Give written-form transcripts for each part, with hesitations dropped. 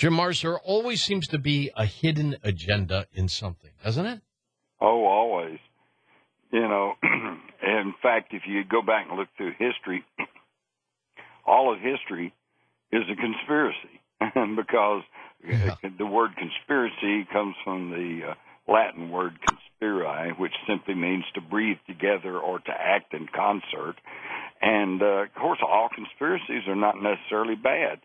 Jim Marrs, there always seems to be a hidden agenda in something, doesn't it? Oh, always. In fact, if you go back and look through history, all of history is a conspiracy because the word conspiracy comes from the Latin word conspiri, which simply means to breathe together or to act in concert. And, of course, all conspiracies are not necessarily bad.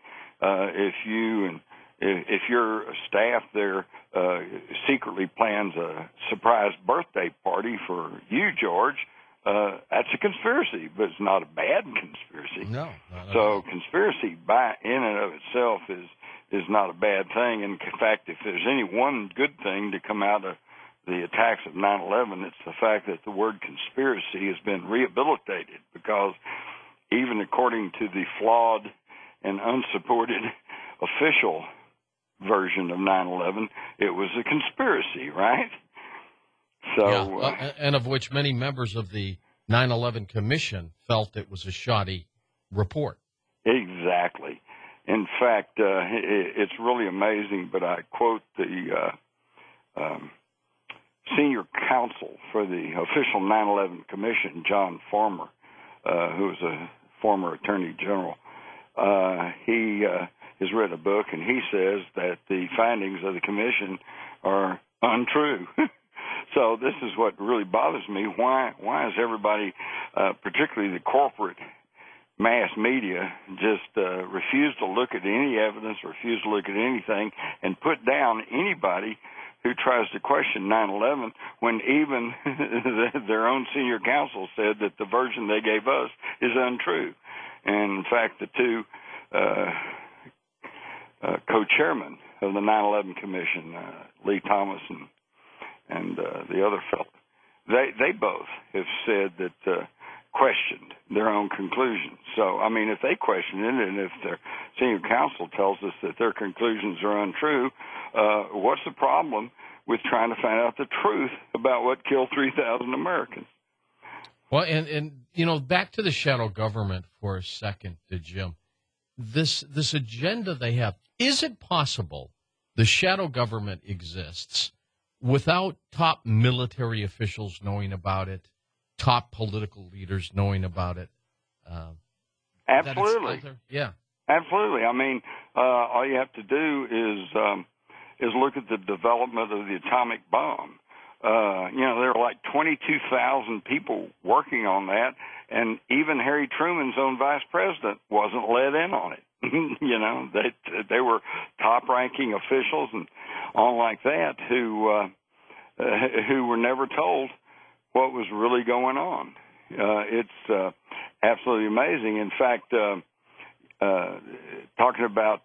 If your staff there secretly plans a surprise birthday party for you, George, that's a conspiracy, but it's not a bad conspiracy. No. So conspiracy by in and of itself is not a bad thing. In fact, if there's any one good thing to come out of the attacks of 9/11, it's the fact that the word conspiracy has been rehabilitated, because even according to the flawed and unsupported official version of 9/11, it was a conspiracy, right? So, and of which many members of the 9/11 Commission felt it was a shoddy report. Exactly. In fact, it's really amazing, but I quote the senior counsel for the official 9/11 Commission, John Farmer, who was a former attorney general. He has written a book, and he says that the findings of the commission are untrue. So this is what really bothers me. Why is everybody, particularly the corporate mass media, just refuse to look at any evidence, refuse to look at anything, and put down anybody who tries to question 9/11 when even their own senior counsel said that the version they gave us is untrue. And in fact, the two co-chairmen of the 9/11 Commission, Lee Thomas and the other fellow, they both have said that questioned their own conclusions. So, I mean, if they question it, and if their senior counsel tells us that their conclusions are untrue, what's the problem with trying to find out the truth about what killed 3,000 Americans? Well, and back to the shadow government for a second, Jim. This agenda they have, is it possible the shadow government exists without top military officials knowing about it, top political leaders knowing about it? Absolutely. Yeah. Absolutely. I mean, all you have to do is look at the development of the atomic bomb. There are like 22,000 people working on that, and even Harry Truman's own vice president wasn't let in on it. They were top-ranking officials and all like that who were never told what was really going on. It's absolutely amazing. In fact, talking about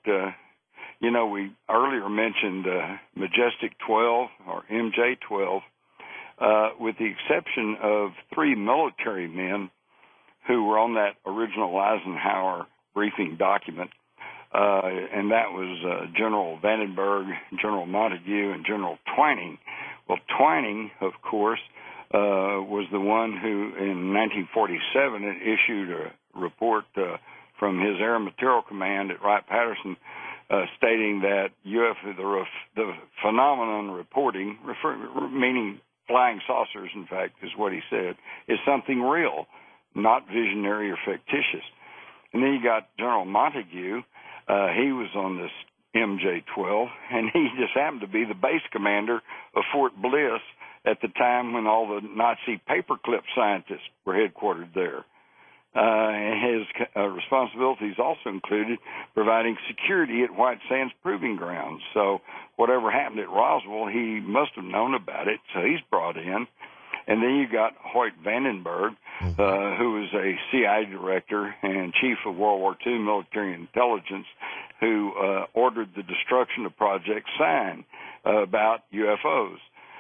we earlier mentioned Majestic 12 or MJ-12, with the exception of 3 military men who were on that original Eisenhower briefing document, and that was General Vandenberg, General Montague, and General Twining. Well, Twining, of course, was the one who, in 1947, issued a report from his Air Material Command at Wright-Patterson, stating that the phenomenon reporting, meaning flying saucers, in fact, is what he said, is something real, not visionary or fictitious. And then you got General Montague. He was on this MJ-12, and he just happened to be the base commander of Fort Bliss at the time when all the Nazi paperclip scientists were headquartered there. His responsibilities also included providing security at White Sands Proving Grounds. So whatever happened at Roswell, he must have known about it, so he's brought in. And then you got Hoyt Vandenberg, who was a CIA director and chief of World War II military intelligence, who ordered the destruction of Project Sign about UFOs.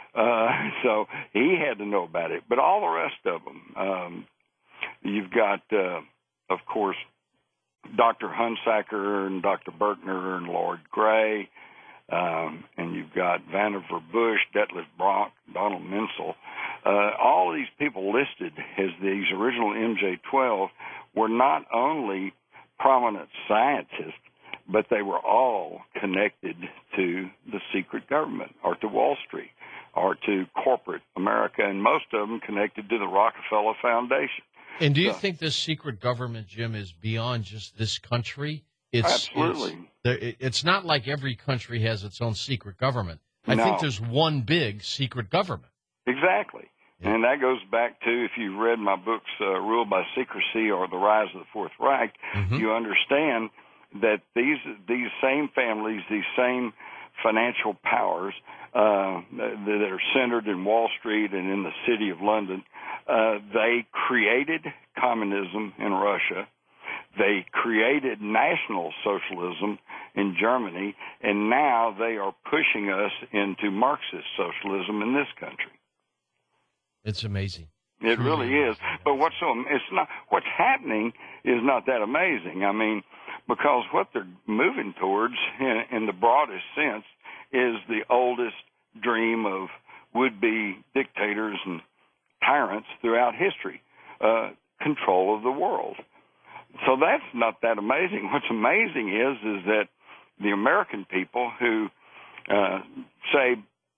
So he had to know about it. But all the rest of them, you've got, of course, Dr. Hunsaker and Dr. Berkner and Lord Gray, and you've got Vannevar Bush, Detlef Bronk, Donald Menzel. All of these people listed as these original MJ-12 were not only prominent scientists, but they were all connected to the secret government or to Wall Street or to corporate America, and most of them connected to the Rockefeller Foundation. And do you think this secret government, Jim, is beyond just this country? Absolutely. It's not like every country has its own secret government. I No. think there's one big secret government. Exactly. Yeah. And that goes back to, if you've read my books, Ruled by Secrecy or The Rise of the Fourth Reich, you understand that these same families, these same financial powers that are centered in Wall Street and in the city of London, they created communism in Russia. They created National Socialism in Germany, and now they are pushing us into Marxist socialism in this country. It's amazing. It really is. But what's happening is not that amazing. I mean, because what they're moving towards, in the broadest sense, is the oldest dream of would-be dictators and tyrants throughout history, control of the world. So that's not that amazing. What's amazing is that the American people who, say,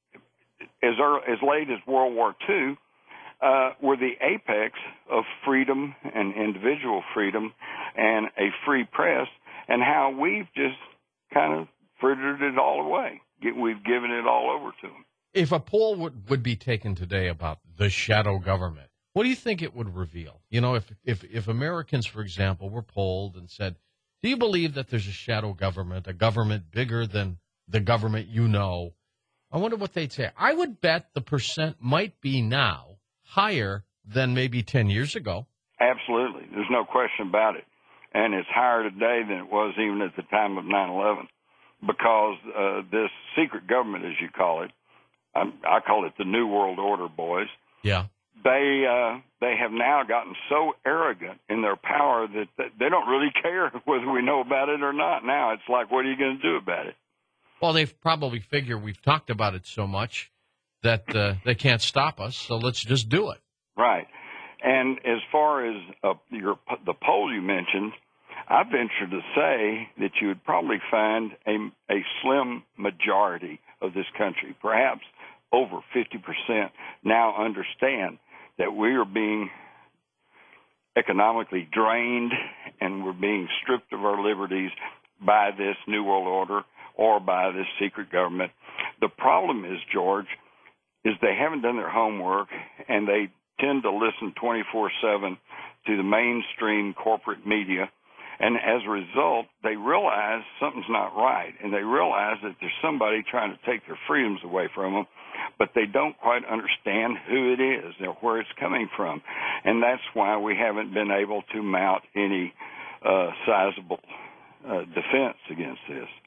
as late as World War II, were the apex of freedom and individual freedom and a free press, and how we've just kind of frittered it all away. We've given it all over to them. If a poll would be taken today about the shadow government, what do you think it would reveal? You know, if Americans, for example, were polled and said, do you believe that there's a shadow government, a government bigger than the government you know? I wonder what they'd say. I would bet the percent might be now higher than maybe 10 years ago. Absolutely. There's no question about it. And it's higher today than it was even at the time of 9/11, because this secret government, as you call it, I call it the New World Order, boys. Yeah. They have now gotten so arrogant in their power that they don't really care whether we know about it or not. Now it's like, what are you going to do about it? Well, they probably figure we've talked about it so much that they can't stop us, so let's just do it. Right. And as far as the poll you mentioned, I venture to say that you would probably find a slim majority of this country, perhaps over 50%, now understand that we are being economically drained and we're being stripped of our liberties by this New World Order or by this secret government. The problem is, George, is they haven't done their homework, and they tend to listen 24/7 to the mainstream corporate media. And as a result, they realize something's not right, and they realize that there's somebody trying to take their freedoms away from them, but they don't quite understand who it is or where it's coming from. And that's why we haven't been able to mount any sizable defense against this.